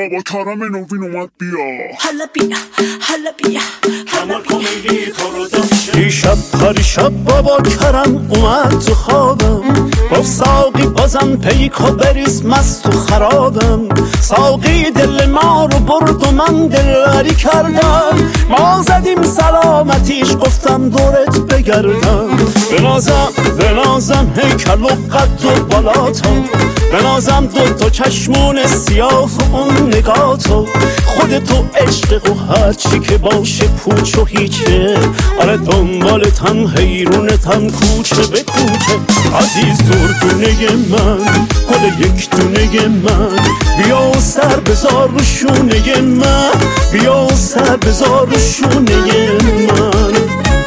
بابا کرم نوین اومد بیا حالا بیا حالا بیا کمال کمدی پروداکشن. دیشب پریشب بابا کرم اومد تو خوابم، گفت ساقی بازم پیکو بریز مست و خرابم. ساقی دل ما رو برد و من دلبری کردم، ما زدیم سلامتیش گفتم دورت بگردم. بنازم هیکل و قد و بالاتا، بنازم دو چشمون سیاه و اون نگاتو. خودتو عشق و هرچی که باشه پوچ و هیچه، آره دنبالتم حیرونتم کوچه به کوچه. عزیز دردونه من، گل یک دونه من، بیا و سر بذار رو شونه من، بیا و سر بذار رو شونه من.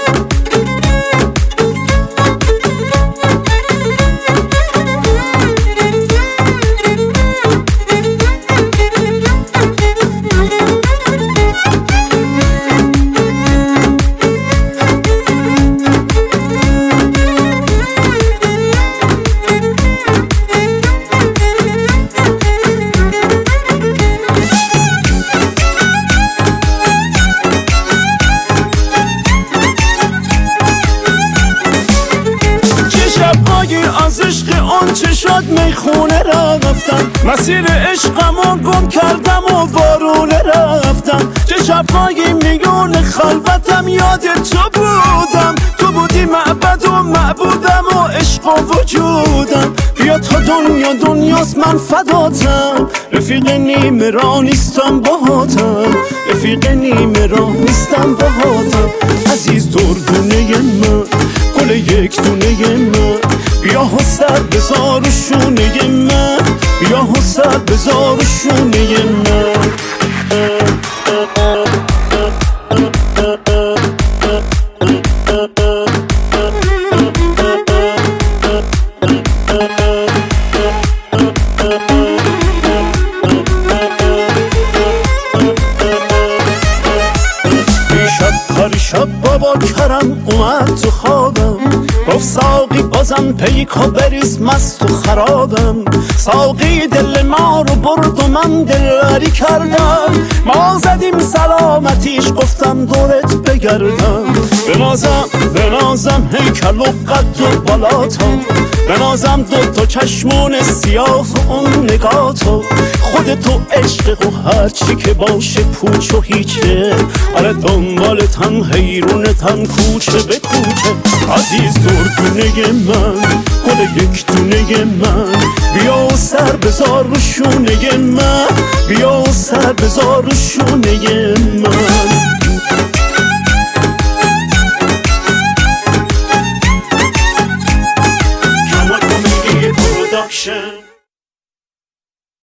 از عشق اون چه شد میخونه رفتم، مسیر عشقمو گم کردم و بارونه رفتم. چه شب‌های میون خلوتم یاد تو بودم، تو بودی معبد و معبودم و عشق و وجودم. بیا تا دنیاست من فداتم، رفیق نیمه را نیستم باهاتم، رفیق نیمه را نیستم باهاتم. عزیز دردونه من، گل یک دونه من، بیا و سر بذار رو شونه من، بیا و سر بذار رو شونه من. پریشب بابا کرم اومد تو خوابم، گفت ساقی بازم پیکو بریز مست و خرابم. ساقی دل ما رو برد و من دلبری کردم، ما زدیم سلامتیش گفتم دورت بگردم. بنازم هیکل و قد و بالاتا، بنازم دو چشمون سیاه و اون نگاتو. خودتو عشق و هرچی که باشه پوچ و هیچه، آره دنبالتم حیرونتم کوچه به کوچه. عزیز دردونه من، گل یک دونه من، بیا و سر بذار رو شونه من، بیا و سر بذار رو شونه من. کمال کمدی پروداکشن.